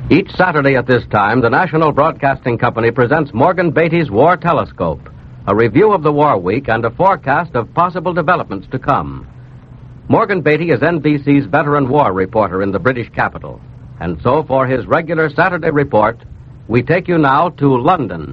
Each Saturday at this time, the National Broadcasting Company presents Morgan Beatty's War Telescope, a review of the war week and a forecast of possible developments to come. Morgan Beatty is NBC's veteran war reporter in the British capital. And so for his regular Saturday report, we take you now to London.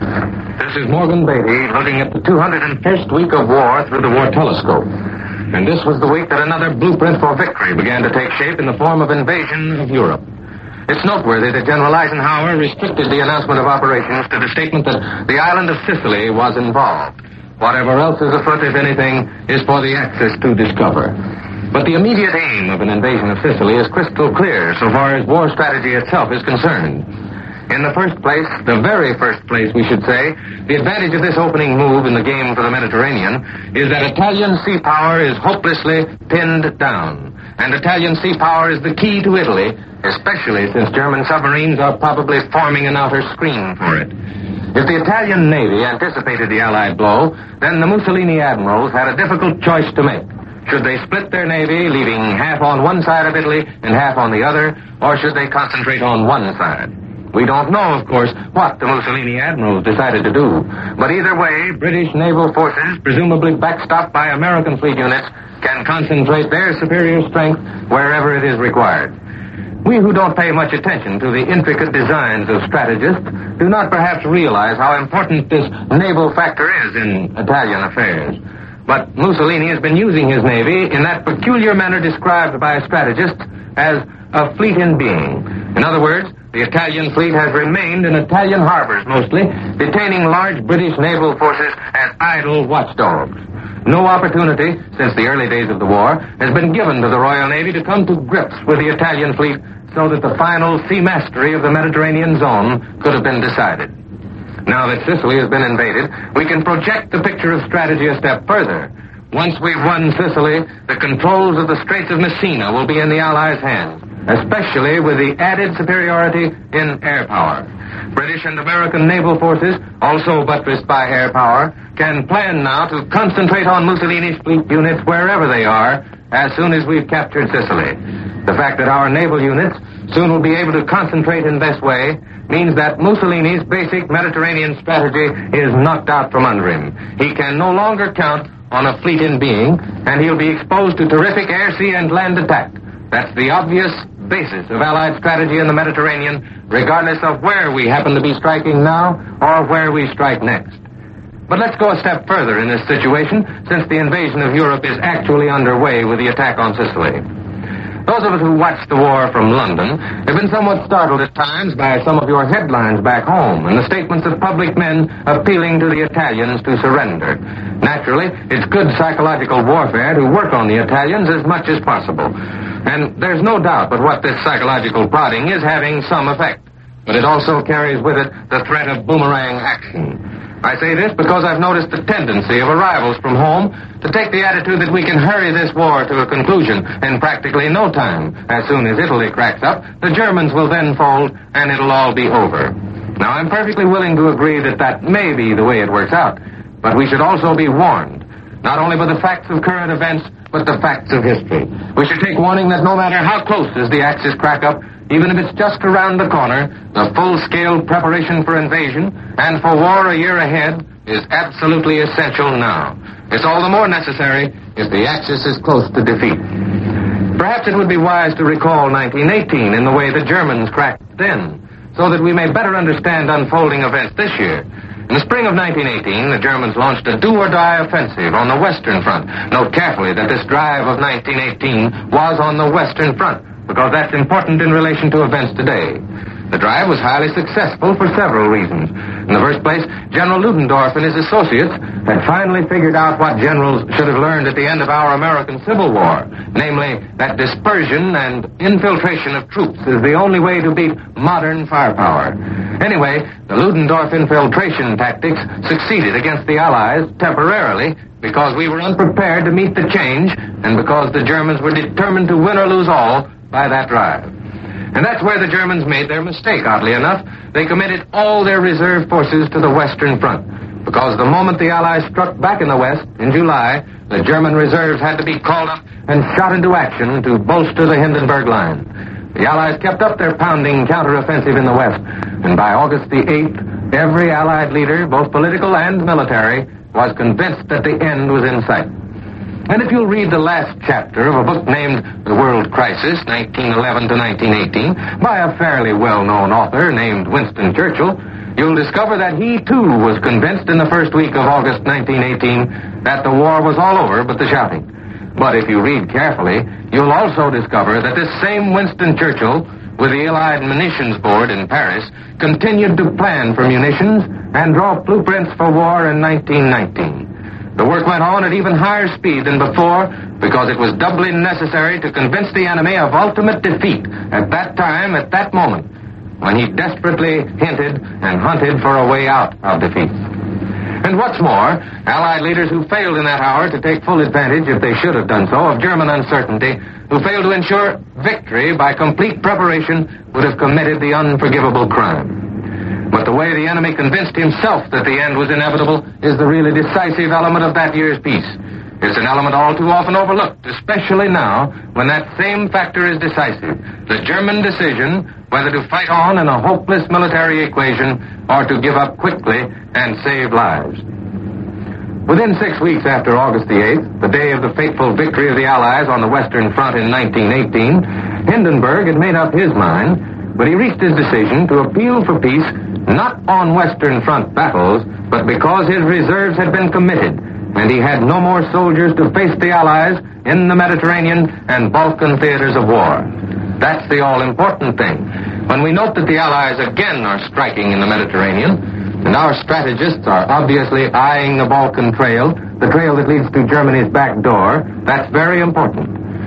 This is Morgan Beatty looking at the 201st week of war through the War Telescope. And this was the week that another blueprint for victory began to take shape in the form of invasion of Europe. It's noteworthy that General Eisenhower restricted the announcement of operations to the statement that the island of Sicily was involved. Whatever else is afoot, if anything, is for the Axis to discover. But the immediate aim of an invasion of Sicily is crystal clear so far as war strategy itself is concerned. In the first place, the very first place, we should say, the advantage of this opening move in the game for the Mediterranean is that Italian sea power is hopelessly pinned down. And Italian sea power is the key to Italy, especially since German submarines are probably forming an outer screen for it. If the Italian Navy anticipated the Allied blow, then the Mussolini admirals had a difficult choice to make. Should they split their navy, leaving half on one side of Italy and half on the other, or should they concentrate on one side? We don't know, of course, what the Mussolini admirals decided to do. But either way, British naval forces, presumably backstopped by American fleet units, can concentrate their superior strength wherever it is required. We who don't pay much attention to the intricate designs of strategists do not perhaps realize how important this naval factor is in Italian affairs. But Mussolini has been using his navy in that peculiar manner described by strategists as a fleet in being. In other words, the Italian fleet has remained in Italian harbors mostly, detaining large British naval forces as idle watchdogs. No opportunity, since the early days of the war, has been given to the Royal Navy to come to grips with the Italian fleet so that the final sea mastery of the Mediterranean zone could have been decided. Now that Sicily has been invaded, we can project the picture of strategy a step further. Once we've won Sicily, the controls of the Straits of Messina will be in the Allies' hands, especially with the added superiority in air power. British and American naval forces, also buttressed by air power, can plan now to concentrate on Mussolini's fleet units wherever they are as soon as we've captured Sicily. The fact that our naval units soon will be able to concentrate in this way means that Mussolini's basic Mediterranean strategy is knocked out from under him. He can no longer count on a fleet in being, and he'll be exposed to terrific air, sea, and land attack. That's the obvious basis of Allied strategy in the Mediterranean, regardless of where we happen to be striking now or where we strike next. But let's go a step further in this situation, since the invasion of Europe is actually underway with the attack on Sicily. Those of us who watched the war from London have been somewhat startled at times by some of your headlines back home and the statements of public men appealing to the Italians to surrender. Naturally, it's good psychological warfare to work on the Italians as much as possible. And there's no doubt but what this psychological prodding is having some effect. But it also carries with it the threat of boomerang action. I say this because I've noticed the tendency of arrivals from home to take the attitude that we can hurry this war to a conclusion in practically no time. As soon as Italy cracks up, the Germans will then fold and it'll all be over. Now, I'm perfectly willing to agree that that may be the way it works out. But we should also be warned, not only by the facts of current events, but the facts of history. We should take warning that no matter how close is the Axis crack-up, even if it's just around the corner, the full-scale preparation for invasion and for war a year ahead is absolutely essential now. It's all the more necessary if the Axis is close to defeat. Perhaps it would be wise to recall 1918 in the way the Germans cracked then, so that we may better understand unfolding events this year. In the spring of 1918, the Germans launched a do-or-die offensive on the Western Front. Note carefully that this drive of 1918 was on the Western Front, because that's important in relation to events today. The drive was highly successful for several reasons. In the first place, General Ludendorff and his associates had finally figured out what generals should have learned at the end of our American Civil War, namely that dispersion and infiltration of troops is the only way to beat modern firepower. Anyway, the Ludendorff infiltration tactics succeeded against the Allies temporarily because we were unprepared to meet the change and because the Germans were determined to win or lose all by that drive. And that's where the Germans made their mistake, oddly enough. They committed all their reserve forces to the Western Front, because the moment the Allies struck back in the West, in July, the German reserves had to be called up and shot into action to bolster the Hindenburg Line. The Allies kept up their pounding counteroffensive in the West, and by August the 8th, every Allied leader, both political and military, was convinced that the end was in sight. And if you'll read the last chapter of a book named The World Crisis, 1911 to 1918, by a fairly well-known author named Winston Churchill, you'll discover that he, too, was convinced in the first week of August 1918 that the war was all over but the shouting. But if you read carefully, you'll also discover that this same Winston Churchill, with the Allied Munitions Board in Paris, continued to plan for munitions and draw blueprints for war in 1919. The work went on at even higher speed than before because it was doubly necessary to convince the enemy of ultimate defeat at that time, at that moment, when he desperately hinted and hunted for a way out of defeat. And what's more, Allied leaders who failed in that hour to take full advantage, if they should have done so, of German uncertainty, who failed to ensure victory by complete preparation, would have committed the unforgivable crime. But the way the enemy convinced himself that the end was inevitable is the really decisive element of that year's peace. It's an element all too often overlooked, especially now when that same factor is decisive. The German decision whether to fight on in a hopeless military equation or to give up quickly and save lives. Within 6 weeks after August the 8th, the day of the fateful victory of the Allies on the Western Front in 1918, Hindenburg had made up his mind, but he reached his decision to appeal for peace not on Western Front battles, but because his reserves had been committed, and he had no more soldiers to face the Allies in the Mediterranean and Balkan theaters of war. That's the all-important thing. When we note that the Allies again are striking in the Mediterranean, and our strategists are obviously eyeing the Balkan trail, the trail that leads to Germany's back door, that's very important.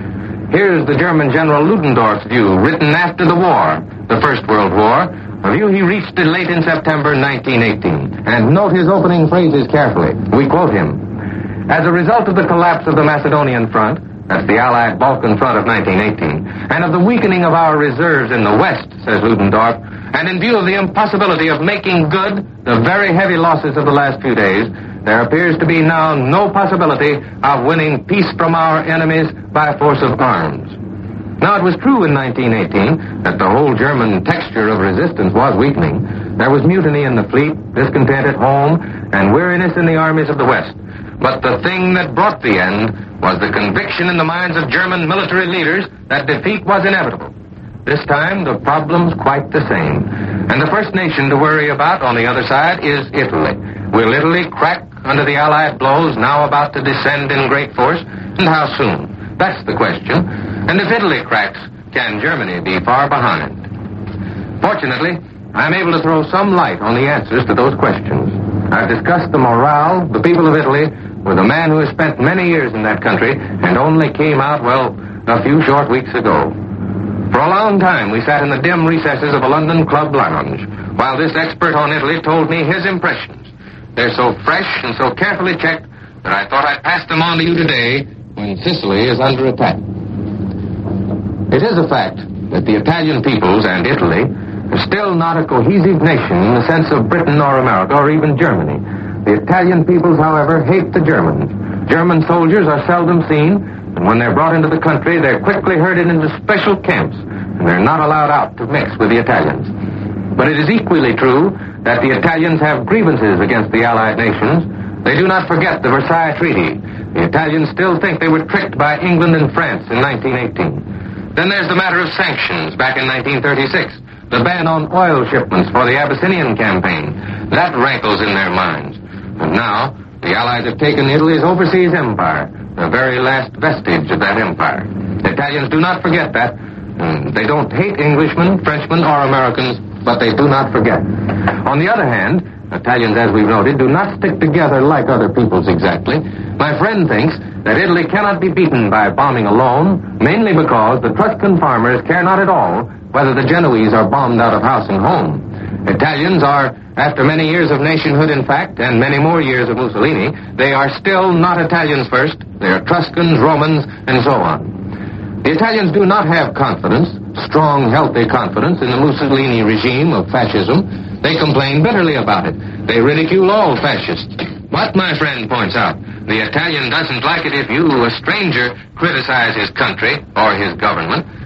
Here's the German General Ludendorff's view, written after the war, the First World War, a view he reached late in September 1918. And note his opening phrases carefully. We quote him. As a result of the collapse of the Macedonian front, that's the Allied Balkan front of 1918, and of the weakening of our reserves in the West, says Ludendorff, and in view of the impossibility of making good the very heavy losses of the last few days, there appears to be now no possibility of winning peace from our enemies by force of arms. Now, it was true in 1918 that the whole German texture of resistance was weakening. There was mutiny in the fleet, discontent at home, and weariness in the armies of the West. But the thing that brought the end was the conviction in the minds of German military leaders that defeat was inevitable. This time, the problem's quite the same. And the first nation to worry about on the other side is Italy. Will Italy crack under the Allied blows now about to descend in great force? And how soon? That's the question. And if Italy cracks, can Germany be far behind? Fortunately, I'm able to throw some light on the answers to those questions. I've discussed the morale, the people of Italy, with a man who has spent many years in that country and only came out, well, a few short weeks ago. For a long time, we sat in the dim recesses of a London club lounge, while this expert on Italy told me his impressions. They're so fresh and so carefully checked that I thought I'd pass them on to you today when Sicily is under attack. It is a fact that the Italian peoples and Italy are still not a cohesive nation in the sense of Britain or America or even Germany. The Italian peoples, however, hate the Germans. German soldiers are seldom seen, and when they're brought into the country, they're quickly herded into special camps, and they're not allowed out to mix with the Italians. But it is equally true that the Italians have grievances against the Allied nations. They do not forget the Versailles Treaty. The Italians still think they were tricked by England and France in 1918. Then there's the matter of sanctions back in 1936. The ban on oil shipments for the Abyssinian campaign. That rankles in their minds. And now, the Allies have taken Italy's overseas empire, the very last vestige of that empire. The Italians do not forget that. They don't hate Englishmen, Frenchmen, or Americans, but they do not forget. On the other hand, Italians, as we've noted, do not stick together like other peoples exactly. My friend thinks that Italy cannot be beaten by bombing alone, mainly because the Tuscan farmers care not at all whether the Genoese are bombed out of house and home. Italians are, after many years of nationhood, in fact, and many more years of Mussolini, they are still not Italians first. They are Tuscans, Romans, and so on. The Italians do not have confidence, strong, healthy confidence in the Mussolini regime of fascism. They complain bitterly about it. They ridicule all fascists. But, my friend points out, the Italian doesn't like it if you, a stranger, criticize his country or his government.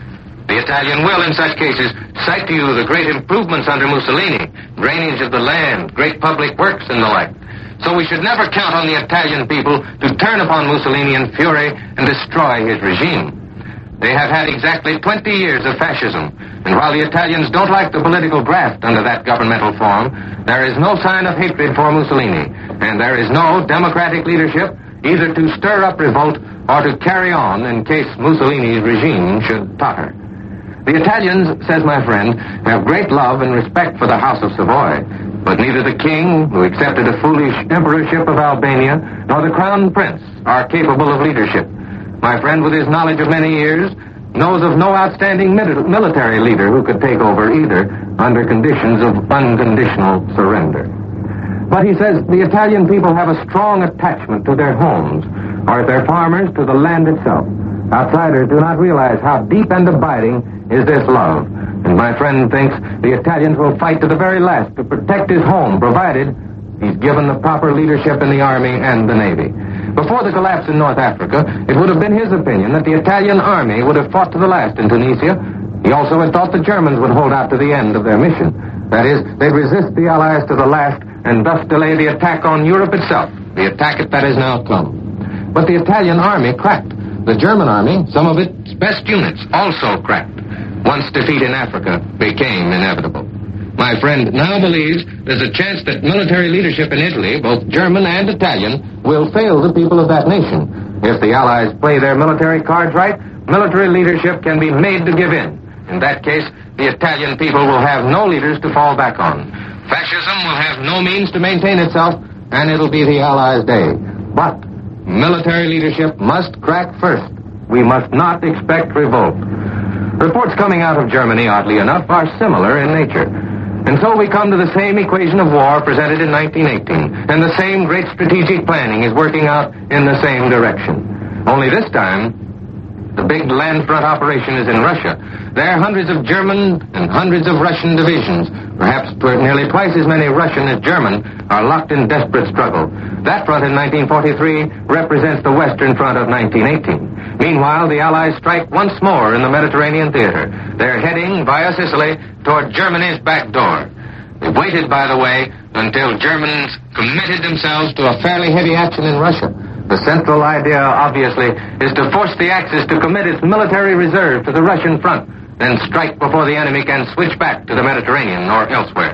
The Italian will, in such cases, cite to you the great improvements under Mussolini, drainage of the land, great public works, and the like. So we should never count on the Italian people to turn upon Mussolini in fury and destroy his regime. They have had exactly 20 years of fascism, and while the Italians don't like the political graft under that governmental form, there is no sign of hatred for Mussolini, and there is no democratic leadership either to stir up revolt or to carry on in case Mussolini's regime should totter. The Italians, says my friend, have great love and respect for the House of Savoy, but neither the king, who accepted a foolish emperorship of Albania, nor the crown prince are capable of leadership. My friend, with his knowledge of many years, knows of no outstanding military leader who could take over either under conditions of unconditional surrender. But he says the Italian people have a strong attachment to their homes, or if they're farmers, to the land itself. Outsiders do not realize how deep and abiding is this love. And my friend thinks the Italians will fight to the very last to protect his home, provided he's given the proper leadership in the Army and the Navy. Before the collapse in North Africa, it would have been his opinion that the Italian army would have fought to the last in Tunisia. He also had thought the Germans would hold out to the end of their mission. That is, they'd resist the Allies to the last and thus delay the attack on Europe itself, the attack that has now come. But the Italian army cracked. The German army, some of its best units, also cracked. Once defeat in Africa became inevitable. My friend now believes there's a chance that military leadership in Italy, both German and Italian, will fail the people of that nation. If the Allies play their military cards right, military leadership can be made to give in. In that case, the Italian people will have no leaders to fall back on. Fascism will have no means to maintain itself, and it'll be the Allies' day. But military leadership must crack first. We must not expect revolt. Reports coming out of Germany, oddly enough, are similar in nature. And so we come to the same equation of war presented in 1918, and the same great strategic planning is working out in the same direction. Only this time, the big land front operation is in Russia. There, hundreds of German and hundreds of Russian divisions, perhaps nearly twice as many Russian as German, are locked in desperate struggle. That front in 1943 represents the Western Front of 1918. Meanwhile, the Allies strike once more in the Mediterranean theater. They're heading, via Sicily, toward Germany's back door. They waited, by the way, until Germans committed themselves to a fairly heavy action in Russia. The central idea, obviously, is to force the Axis to commit its military reserve to the Russian front, then strike before the enemy can switch back to the Mediterranean or elsewhere.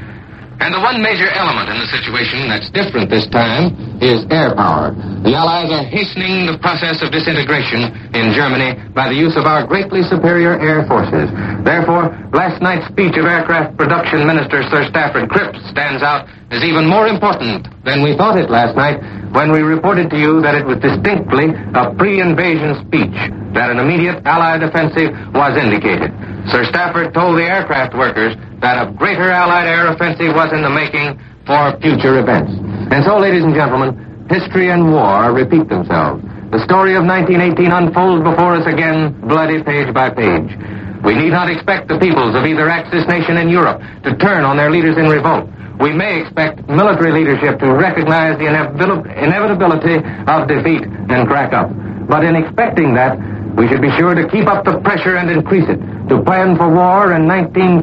And the one major element in the situation that's different this time is air power. The Allies are hastening the process of disintegration in Germany by the use of our greatly superior air forces. Therefore, last night's speech of Aircraft Production Minister Sir Stafford Cripps stands out as even more important than we thought it last night when we reported to you that it was distinctly a pre-invasion speech, that an immediate Allied offensive was indicated. Sir Stafford told the aircraft workers that a greater Allied air offensive was in the making for future events. And so, ladies and gentlemen, history and war repeat themselves. The story of 1918 unfolds before us again, bloody page by page. We need not expect the peoples of either Axis nation in Europe to turn on their leaders in revolt. We may expect military leadership to recognize the inevitability of defeat and crack up. But in expecting that, we should be sure to keep up the pressure and increase it, to plan for war in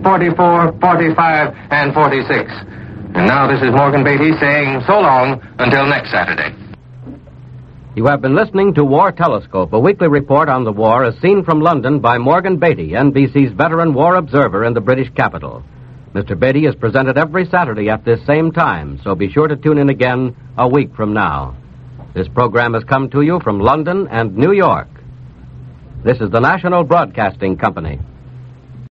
1944, 45, and 46. And now this is Morgan Beatty saying so long until next Saturday. You have been listening to War Telescope, a weekly report on the war as seen from London by Morgan Beatty, NBC's veteran war observer in the British capital. Mr. Beatty is presented every Saturday at this same time, so be sure to tune in again a week from now. This program has come to you from London and New York. This is the National Broadcasting Company.